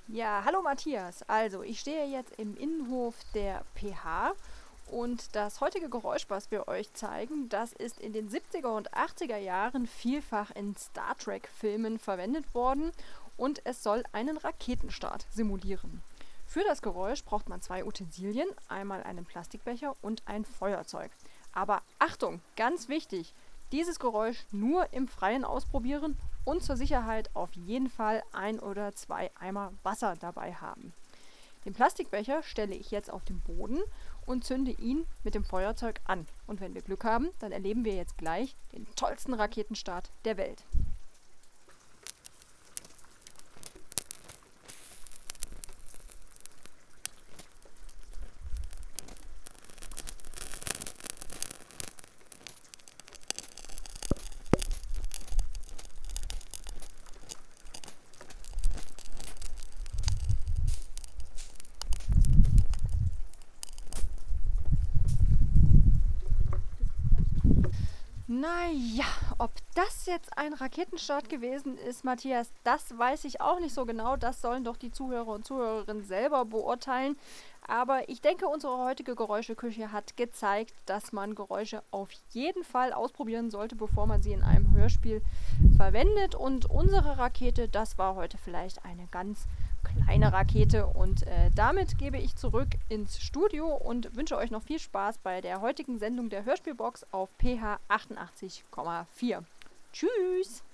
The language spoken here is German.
Ja, hallo Matthias. Also, ich stehe jetzt im Innenhof der PH und das heutige Geräusch, was wir euch zeigen, das ist in den 70er und 80er Jahren vielfach in Star Trek-Filmen verwendet worden und es soll einen Raketenstart simulieren. Für das Geräusch braucht man zwei Utensilien, einmal einen Plastikbecher und ein Feuerzeug. Aber Achtung, ganz wichtig, dieses Geräusch nur im Freien ausprobieren und zur Sicherheit auf jeden Fall ein oder zwei Eimer Wasser dabei haben. Den Plastikbecher stelle ich jetzt auf den Boden und zünde ihn mit dem Feuerzeug an. Und wenn wir Glück haben, dann erleben wir jetzt gleich den tollsten Raketenstart der Welt. Naja, ob das jetzt ein Raketenstart gewesen ist, Matthias, das weiß ich auch nicht so genau. Das sollen doch die Zuhörer und Zuhörerinnen selber beurteilen. Aber ich denke, unsere heutige Geräuscheküche hat gezeigt, dass man Geräusche auf jeden Fall ausprobieren sollte, bevor man sie in einem Hörspiel verwendet. Und unsere Rakete, das war heute vielleicht eine ganz kleine Rakete. Und damit gebe ich zurück ins Studio und wünsche euch noch viel Spaß bei der heutigen Sendung der Hörspielbox auf PH 88,4. Tschüss!